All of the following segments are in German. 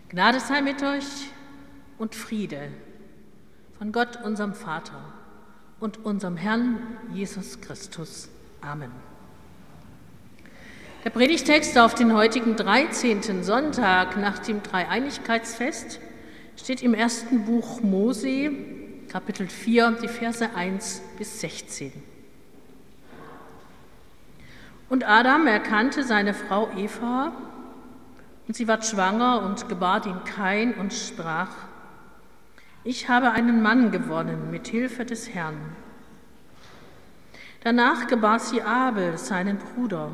Gnade sei mit euch und Friede von Gott, unserem Vater und unserem Herrn Jesus Christus. Amen. Der Predigtext auf den heutigen 13. Sonntag nach dem Dreieinigkeitsfest steht im ersten Buch Mose, Kapitel 4, die Verse 1 bis 16. Und Adam erkannte seine Frau Eva, und sie ward schwanger und gebar den Kain und sprach: Ich habe einen Mann gewonnen mit Hilfe des Herrn. Danach gebar sie Abel, seinen Bruder.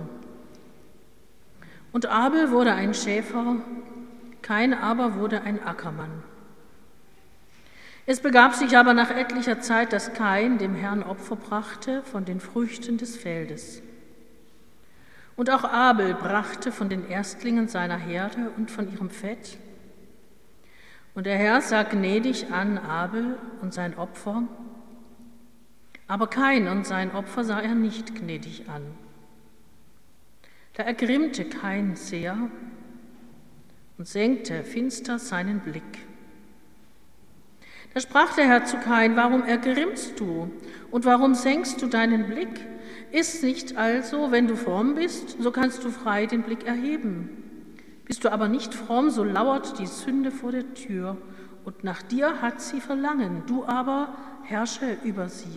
Und Abel wurde ein Schäfer, Kain aber wurde ein Ackermann. Es begab sich aber nach etlicher Zeit, dass Kain dem Herrn Opfer brachte von den Früchten des Feldes. Und auch Abel brachte von den Erstlingen seiner Herde und von ihrem Fett. Und der Herr sah gnädig an Abel und sein Opfer, aber Kain und sein Opfer sah er nicht gnädig an. Da ergrimmte Kain sehr und senkte finster seinen Blick. Da sprach der Herr zu Kain: Warum ergrimmst du und warum senkst du deinen Blick? Ist nicht also, wenn du fromm bist, so kannst du frei den Blick erheben. Bist du aber nicht fromm, so lauert die Sünde vor der Tür, und nach dir hat sie Verlangen, du aber herrsche über sie.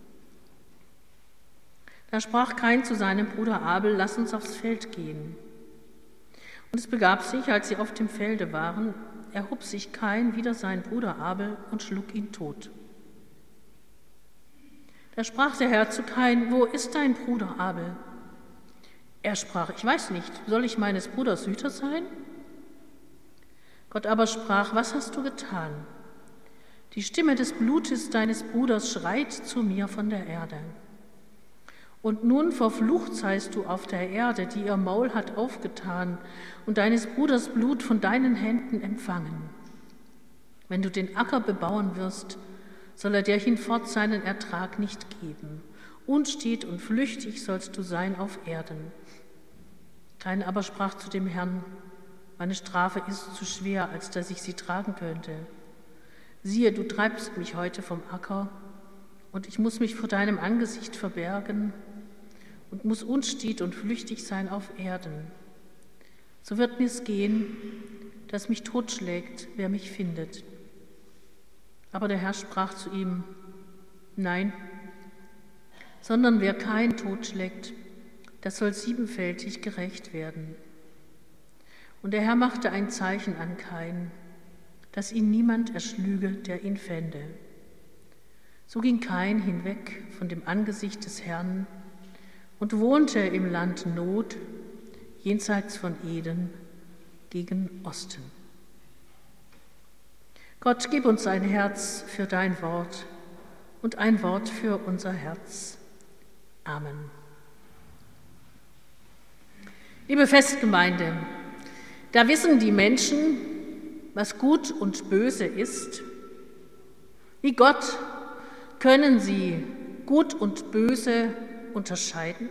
Da sprach Kain zu seinem Bruder Abel: Lass uns aufs Feld gehen. Und es begab sich, als sie auf dem Felde waren, erhob sich Kain wider seinen Bruder Abel und schlug ihn tot. Da sprach der Herr zu Kain: Wo ist dein Bruder Abel? Er sprach: Ich weiß nicht, soll ich meines Bruders Hüter sein? Gott aber sprach: Was hast du getan? Die Stimme des Blutes deines Bruders schreit zu mir von der Erde. Und nun verflucht seist du auf der Erde, die ihr Maul hat aufgetan und deines Bruders Blut von deinen Händen empfangen. Wenn du den Acker bebauen wirst, soll er dir hinfort seinen Ertrag nicht geben. Unstet und flüchtig sollst du sein auf Erden. Kain aber sprach zu dem Herrn: Meine Strafe ist zu schwer, als dass ich sie tragen könnte. Siehe, du treibst mich heute vom Acker, und ich muss mich vor deinem Angesicht verbergen und muss unstet und flüchtig sein auf Erden. So wird mir's gehen, dass mich totschlägt, wer mich findet. Aber der Herr sprach zu ihm: Nein, sondern wer Kain totschlägt, das soll siebenfältig gerächt werden. Und der Herr machte ein Zeichen an Kain, dass ihn niemand erschlüge, der ihn fände. So ging Kain hinweg von dem Angesicht des Herrn und wohnte im Land Nod, jenseits von Eden, gegen Osten. Gott, gib uns ein Herz für dein Wort und ein Wort für unser Herz. Amen. Liebe Festgemeinde, da wissen die Menschen, was gut und böse ist. Wie Gott können sie gut und böse unterscheiden.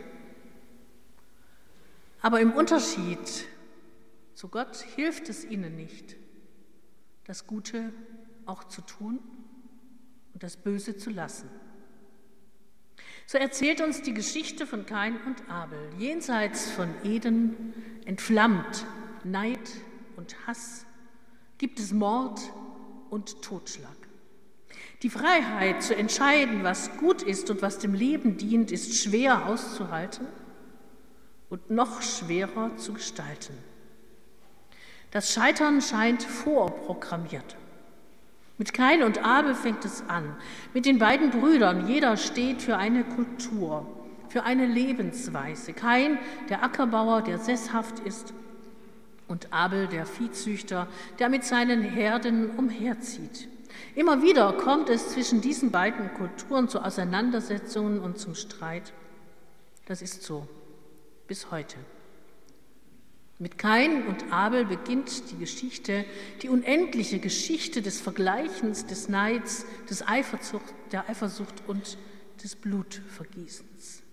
Aber im Unterschied zu Gott hilft es ihnen nicht, das Gute auch zu tun und das Böse zu lassen. So erzählt uns die Geschichte von Kain und Abel, jenseits von Eden, entflammt Neid und Hass, gibt es Mord und Totschlag. Die Freiheit zu entscheiden, was gut ist und was dem Leben dient, ist schwer auszuhalten und noch schwerer zu gestalten. Das Scheitern scheint vorprogrammiert. Mit Kain und Abel fängt es an. Mit den beiden Brüdern, jeder steht für eine Kultur, für eine Lebensweise. Kain, der Ackerbauer, der sesshaft ist, und Abel, der Viehzüchter, der mit seinen Herden umherzieht. Immer wieder kommt es zwischen diesen beiden Kulturen zu Auseinandersetzungen und zum Streit. Das ist so, bis heute. Mit Kain und Abel beginnt die Geschichte, die unendliche Geschichte des Vergleichens, des Neids, der Eifersucht und des Blutvergießens.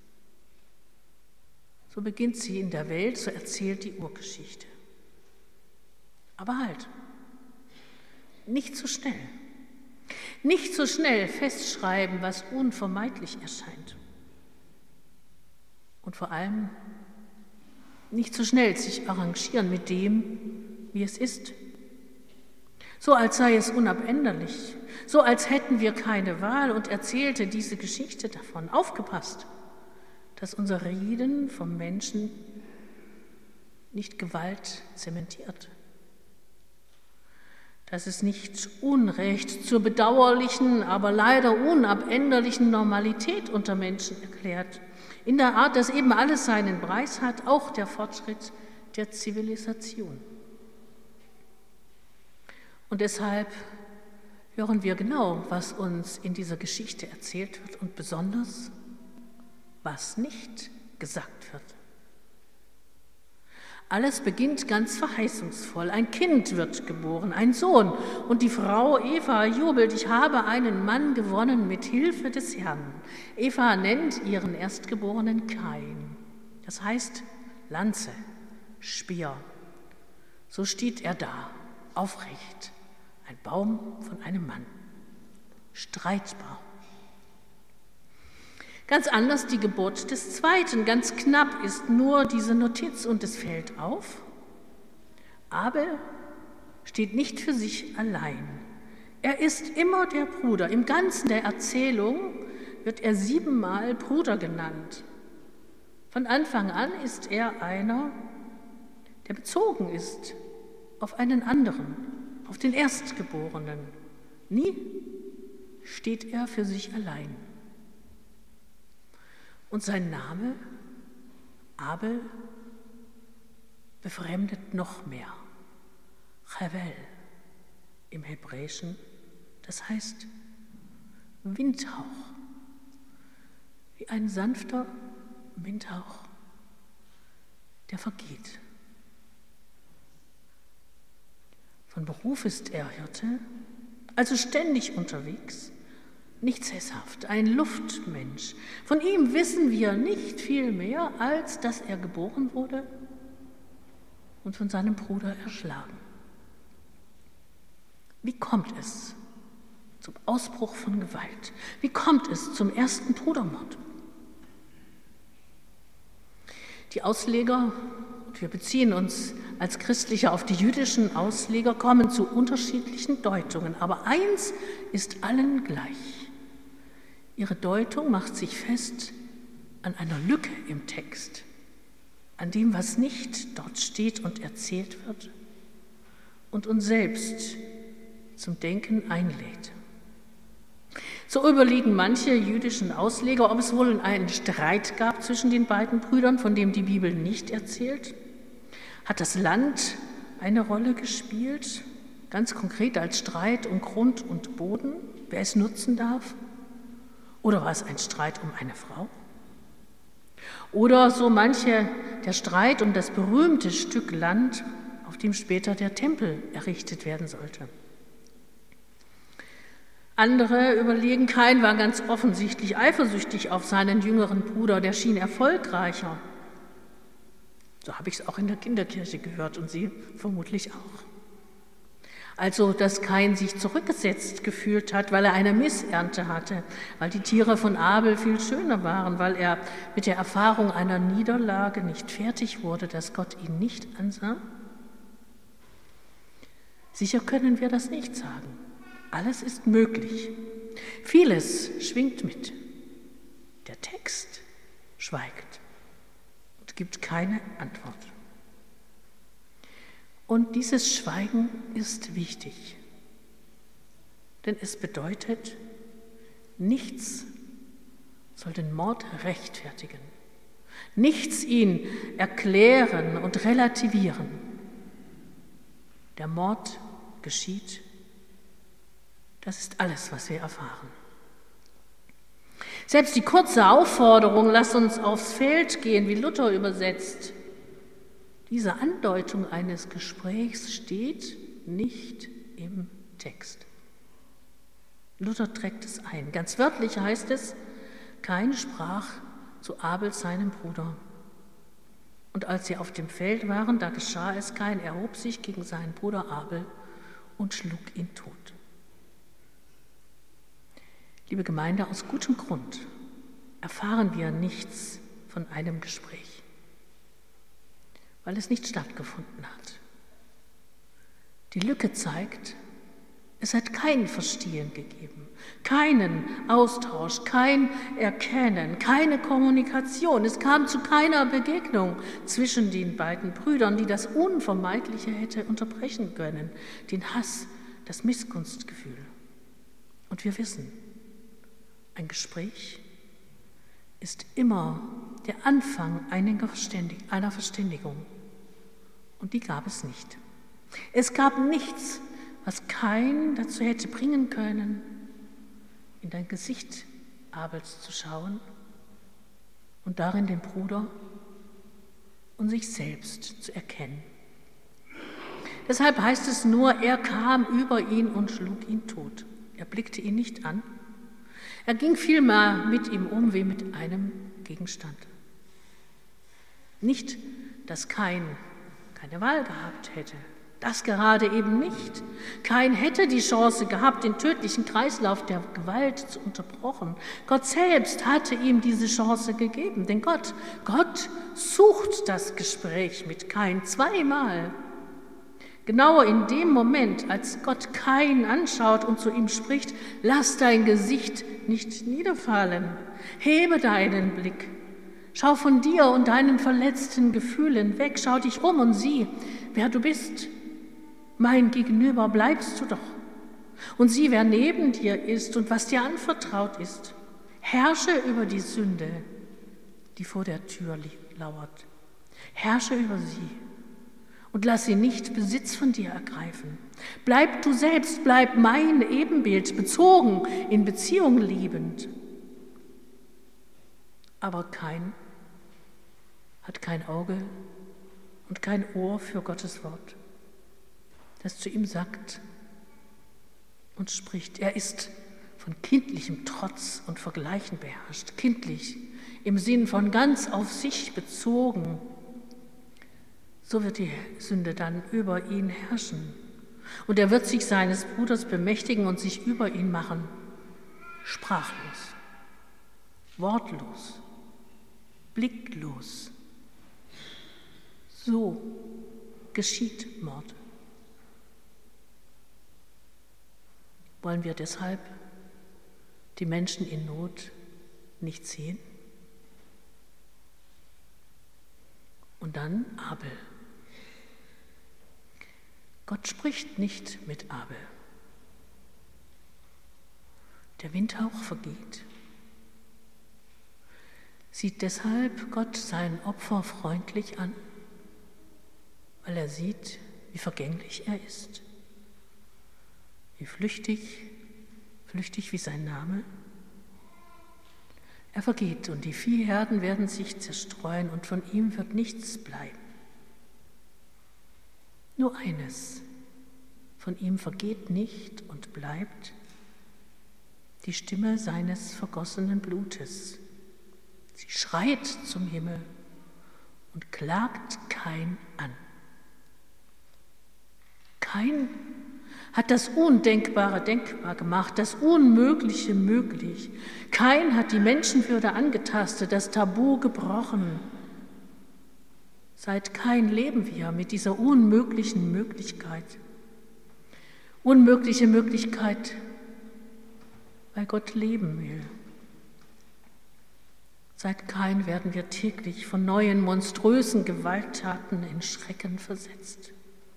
So beginnt sie in der Welt, so erzählt die Urgeschichte. Aber halt, Nicht so schnell. Nicht so schnell festschreiben, was unvermeidlich erscheint. Und vor allem nicht so schnell sich arrangieren mit dem, wie es ist. So als sei es unabänderlich, so als hätten wir keine Wahl und erzählte diese Geschichte davon. Aufgepasst, dass unser Reden vom Menschen nicht Gewalt zementiert. Dass es nicht Unrecht zur bedauerlichen, aber leider unabänderlichen Normalität unter Menschen erklärt. In der Art, dass eben alles seinen Preis hat, auch der Fortschritt der Zivilisation. Und deshalb hören wir genau, was uns in dieser Geschichte erzählt wird und besonders, was nicht gesagt wird. Alles beginnt ganz verheißungsvoll. Ein Kind wird geboren, ein Sohn. Und die Frau Eva jubelt, ich habe einen Mann gewonnen mit Hilfe des Herrn. Eva nennt ihren Erstgeborenen Kain. Das heißt Lanze, Speer. So steht er da, aufrecht, ein Baum von einem Mann, streitbar. Ganz anders die Geburt des Zweiten. Ganz knapp ist nur diese Notiz und es fällt auf. Abel steht nicht für sich allein. Er ist immer der Bruder. Im Ganzen der Erzählung wird er 7-mal Bruder genannt. Von Anfang an ist er einer, der bezogen ist auf einen anderen, auf den Erstgeborenen. Nie steht er für sich allein. Und sein Name, Abel, befremdet noch mehr. Chavel im Hebräischen, das heißt Windhauch, wie ein sanfter Windhauch, der vergeht. Von Beruf ist er Hirte, also ständig unterwegs, nicht sesshaft, ein Luftmensch. Von ihm wissen wir nicht viel mehr, als dass er geboren wurde und von seinem Bruder erschlagen. Wie kommt es zum Ausbruch von Gewalt? Wie kommt es zum ersten Brudermord? Die Ausleger, und wir beziehen uns als Christliche auf die jüdischen Ausleger, kommen zu unterschiedlichen Deutungen. Aber eins ist allen gleich. Ihre Deutung macht sich fest an einer Lücke im Text, an dem, was nicht dort steht und erzählt wird und uns selbst zum Denken einlädt. So überlegen manche jüdischen Ausleger, ob es wohl einen Streit gab zwischen den beiden Brüdern, von dem die Bibel nicht erzählt. Hat das Land eine Rolle gespielt, ganz konkret als Streit um Grund und Boden, wer es nutzen darf? Oder war es ein Streit um eine Frau? Oder so manche der Streit um das berühmte Stück Land, auf dem später der Tempel errichtet werden sollte. Andere überlegen, Kain war ganz offensichtlich eifersüchtig auf seinen jüngeren Bruder, der schien erfolgreicher. So habe ich es auch in der Kinderkirche gehört und Sie vermutlich auch. Also, dass Kain sich zurückgesetzt gefühlt hat, weil er eine Missernte hatte, weil die Tiere von Abel viel schöner waren, weil er mit der Erfahrung einer Niederlage nicht fertig wurde, dass Gott ihn nicht ansah? Sicher können wir das nicht sagen. Alles ist möglich. Vieles schwingt mit. Der Text schweigt und gibt keine Antwort. Und dieses Schweigen ist wichtig, denn es bedeutet, nichts soll den Mord rechtfertigen, nichts ihn erklären und relativieren. Der Mord geschieht, das ist alles, was wir erfahren. Selbst die kurze Aufforderung, lass uns aufs Feld gehen, wie Luther übersetzt, diese Andeutung eines Gesprächs steht nicht im Text. Luther trägt es ein. Ganz wörtlich heißt es, Kain sprach zu Abel, seinem Bruder. Und als sie auf dem Feld waren, da geschah es, Kain erhob sich gegen seinen Bruder Abel und schlug ihn tot. Liebe Gemeinde, aus gutem Grund erfahren wir nichts von einem Gespräch, weil es nicht stattgefunden hat. Die Lücke zeigt, es hat kein Verstehen gegeben, keinen Austausch, kein Erkennen, keine Kommunikation. Es kam zu keiner Begegnung zwischen den beiden Brüdern, die das Unvermeidliche hätte unterbrechen können, den Hass, das Missgunstgefühl. Und wir wissen, ein Gespräch ist immer der Anfang einer Verständigung. Und die gab es nicht. Es gab nichts, was Kain dazu hätte bringen können, in dein Gesicht Abels zu schauen und darin den Bruder und sich selbst zu erkennen. Deshalb heißt es nur, er kam über ihn und schlug ihn tot. Er blickte ihn nicht an. Er ging vielmehr mit ihm um wie mit einem Gegenstand. Nicht, dass Kain keine Wahl gehabt hätte. Das gerade eben nicht. Kain hätte die Chance gehabt, den tödlichen Kreislauf der Gewalt zu unterbrechen. Gott selbst hatte ihm diese Chance gegeben, denn Gott sucht das Gespräch mit Kain zweimal. Genau in dem Moment, als Gott Kain anschaut und zu ihm spricht, lass dein Gesicht nicht niederfallen, hebe deinen Blick, schau von dir und deinen verletzten Gefühlen weg, schau dich um und sieh, wer du bist. Mein Gegenüber bleibst du doch. Und sieh, wer neben dir ist und was dir anvertraut ist. Herrsche über die Sünde, die vor der Tür lauert. Herrsche über sie und lass sie nicht Besitz von dir ergreifen. Bleib du selbst, bleib mein Ebenbild, bezogen, in Beziehung liebend. Aber Kain hat kein Auge und kein Ohr für Gottes Wort, das zu ihm sagt und spricht. Er ist von kindlichem Trotz und Vergleichen beherrscht. Kindlich im Sinn von ganz auf sich bezogen. So wird die Sünde dann über ihn herrschen. Und er wird sich seines Bruders bemächtigen und sich über ihn machen. Sprachlos, wortlos, blicklos. So geschieht Mord. Wollen wir deshalb die Menschen in Not nicht sehen? Und dann Abel. Gott spricht nicht mit Abel. Der Windhauch vergeht. Sieht deshalb Gott sein Opfer freundlich an, weil er sieht, wie vergänglich er ist, wie flüchtig wie sein Name. Er vergeht und die Viehherden werden sich zerstreuen und von ihm wird nichts bleiben. Nur eines, von ihm vergeht nicht und bleibt die Stimme seines vergossenen Blutes. Sie schreit zum Himmel und klagt Kain an. Kain hat das Undenkbare denkbar gemacht, das Unmögliche möglich. Kain hat die Menschenwürde angetastet, das Tabu gebrochen. Seit Kain leben wir mit dieser unmöglichen Möglichkeit. Unmögliche Möglichkeit, weil Gott leben will. Seit Kain werden wir täglich von neuen monströsen Gewalttaten in Schrecken versetzt.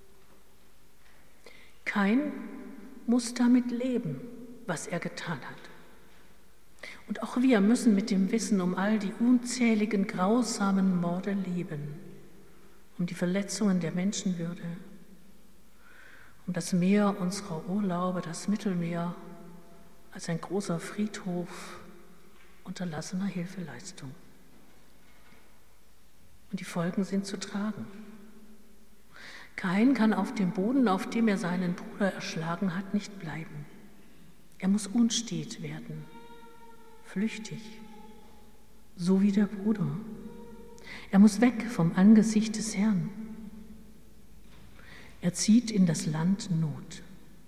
Kain muss damit leben, was er getan hat. Und auch wir müssen mit dem Wissen um all die unzähligen grausamen Morde leben, um die Verletzungen der Menschenwürde, um das Meer unserer Urlaube, das Mittelmeer, als ein großer Friedhof unterlassener Hilfeleistung. Und die Folgen sind zu tragen. Kain kann auf dem Boden, auf dem er seinen Bruder erschlagen hat, nicht bleiben. Er muss unstet werden, flüchtig, so wie der Bruder. Er muss weg vom Angesicht des Herrn. Er zieht in das Land Not.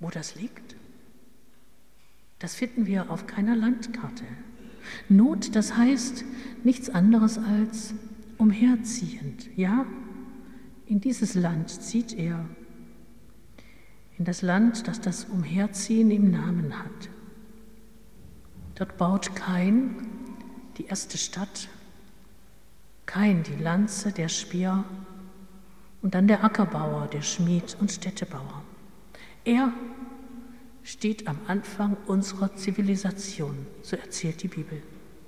Wo das liegt? Das finden wir auf keiner Landkarte. Not, das heißt nichts anderes als umherziehend. Ja, in dieses Land zieht er. In das Land, das das Umherziehen im Namen hat. Dort baut Kain die erste Stadt, Kain die Lanze, der Speer und dann der Ackerbauer, der Schmied und Städtebauer. Er steht am Anfang unserer Zivilisation, so erzählt die Bibel.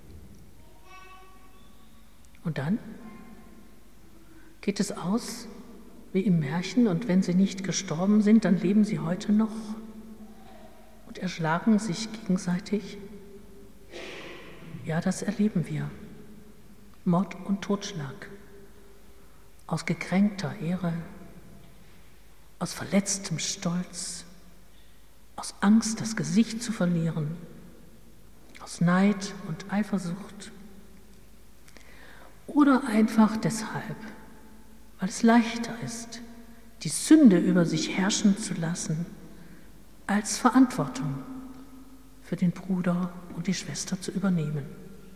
Und dann geht es aus wie im Märchen, und wenn sie nicht gestorben sind, dann leben sie heute noch und erschlagen sich gegenseitig. Ja, das erleben wir. Mord und Totschlag. Aus gekränkter Ehre, aus verletztem Stolz, aus Angst, das Gesicht zu verlieren, aus Neid und Eifersucht oder einfach deshalb, weil es leichter ist, die Sünde über sich herrschen zu lassen, als Verantwortung für den Bruder und die Schwester zu übernehmen.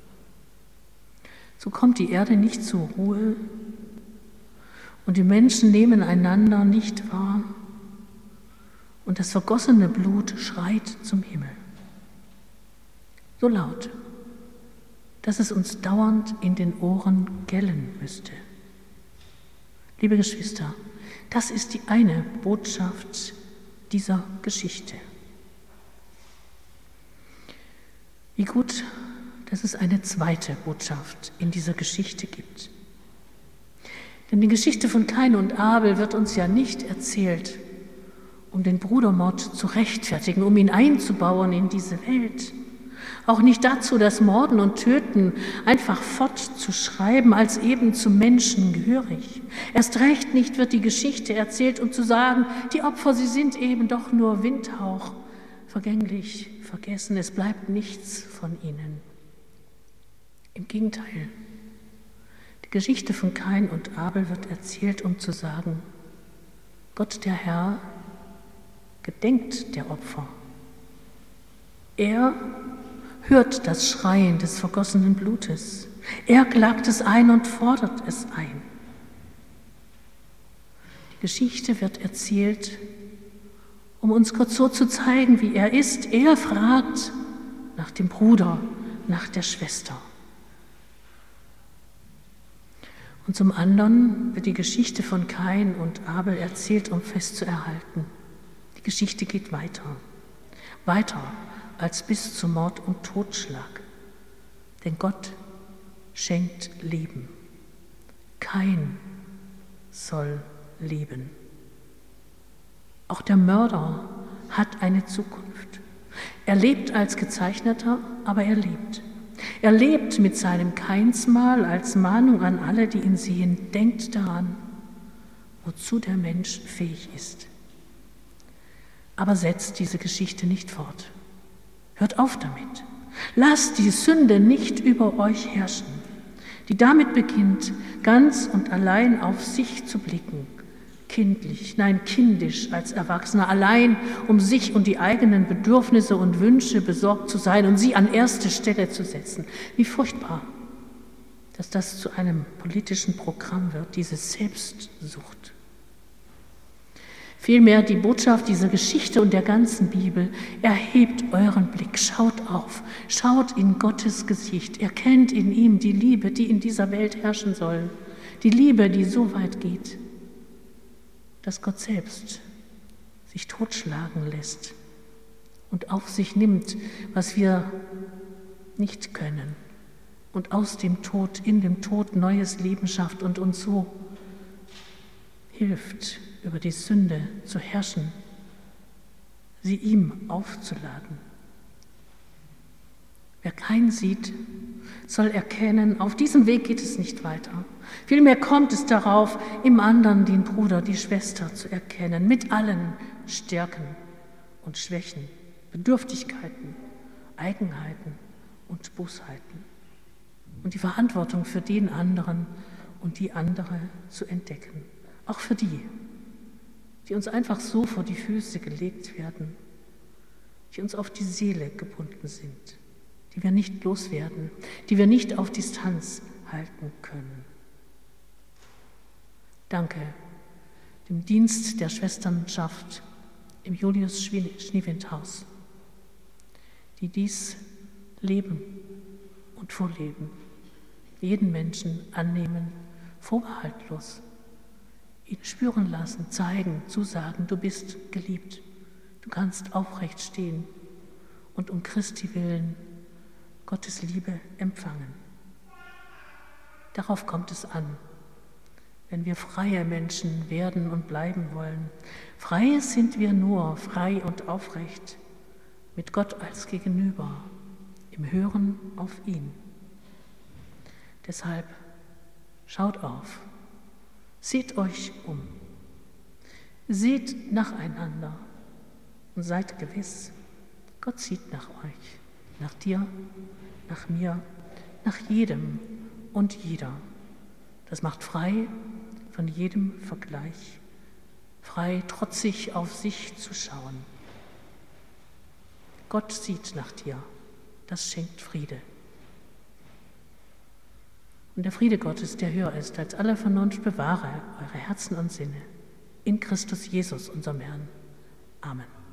So kommt die Erde nicht zur Ruhe und die Menschen nehmen einander nicht wahr und das vergossene Blut schreit zum Himmel. So laut, dass es uns dauernd in den Ohren gellen müsste. Liebe Geschwister, das ist die eine Botschaft dieser Geschichte. Wie gut, dass es eine zweite Botschaft in dieser Geschichte gibt. Denn die Geschichte von Kain und Abel wird uns ja nicht erzählt, um den Brudermord zu rechtfertigen, um ihn einzubauen in diese Welt. Auch nicht dazu, das Morden und Töten einfach fortzuschreiben, als eben zum Menschen gehörig. Erst recht nicht wird die Geschichte erzählt, um zu sagen, die Opfer, sie sind eben doch nur Windhauch, vergänglich, vergessen, es bleibt nichts von ihnen. Im Gegenteil, die Geschichte von Kain und Abel wird erzählt, um zu sagen, Gott der Herr gedenkt der Opfer. Er hört das Schreien des vergossenen Blutes. Er klagt es ein und fordert es ein. Die Geschichte wird erzählt, um uns Gott so zu zeigen, wie er ist. Er fragt nach dem Bruder, nach der Schwester. Und zum anderen wird die Geschichte von Kain und Abel erzählt, um festzuerhalten. Die Geschichte geht weiter. Weiter als bis zu Mord und Totschlag. Denn Gott schenkt Leben. Kain soll leben. Auch der Mörder hat eine Zukunft. Er lebt als Gezeichneter, aber er lebt. Er lebt mit seinem Kainsmal als Mahnung an alle, die ihn sehen. Denkt daran, wozu der Mensch fähig ist. Aber setzt diese Geschichte nicht fort. Hört auf damit. Lasst die Sünde nicht über euch herrschen, die damit beginnt, ganz und allein auf sich zu blicken. Kindlich, nein, kindisch als Erwachsener, allein um sich und die eigenen Bedürfnisse und Wünsche besorgt zu sein und sie an erste Stelle zu setzen. Wie furchtbar, dass das zu einem politischen Programm wird, diese Selbstsucht. Vielmehr die Botschaft dieser Geschichte und der ganzen Bibel: Erhebt euren Blick, schaut auf, schaut in Gottes Gesicht, erkennt in ihm die Liebe, die in dieser Welt herrschen soll, die Liebe, die so weit geht, dass Gott selbst sich totschlagen lässt und auf sich nimmt, was wir nicht können, und aus dem Tod, in dem Tod neues Leben schafft und uns so hilft, über die Sünde zu herrschen, sie ihm aufzuladen. Wer Kain sieht, soll erkennen, auf diesem Weg geht es nicht weiter. Vielmehr kommt es darauf, im anderen den Bruder, die Schwester zu erkennen, mit allen Stärken und Schwächen, Bedürftigkeiten, Eigenheiten und Bosheiten. Und die Verantwortung für den anderen und die andere zu entdecken. Auch für die die uns einfach so vor die Füße gelegt werden, die uns auf die Seele gebunden sind, die wir nicht loswerden, die wir nicht auf Distanz halten können. Danke dem Dienst der Schwesternschaft im Julius-Schniewind-Haus, die dies leben und vorleben, jeden Menschen annehmen, vorbehaltlos, ihn spüren lassen, zeigen, zusagen, du bist geliebt, du kannst aufrecht stehen und um Christi willen Gottes Liebe empfangen. Darauf kommt es an, wenn wir freie Menschen werden und bleiben wollen. Frei sind wir nur, frei und aufrecht, mit Gott als Gegenüber, im Hören auf ihn. Deshalb schaut auf, seht euch um, seht nacheinander und seid gewiss, Gott sieht nach euch, nach dir, nach mir, nach jedem und jeder. Das macht frei von jedem Vergleich, frei trotzig auf sich zu schauen. Gott sieht nach dir, das schenkt Friede. Und der Friede Gottes, der höher ist als alle Vernunft, bewahre eure Herzen und Sinne in Christus Jesus, unserem Herrn. Amen.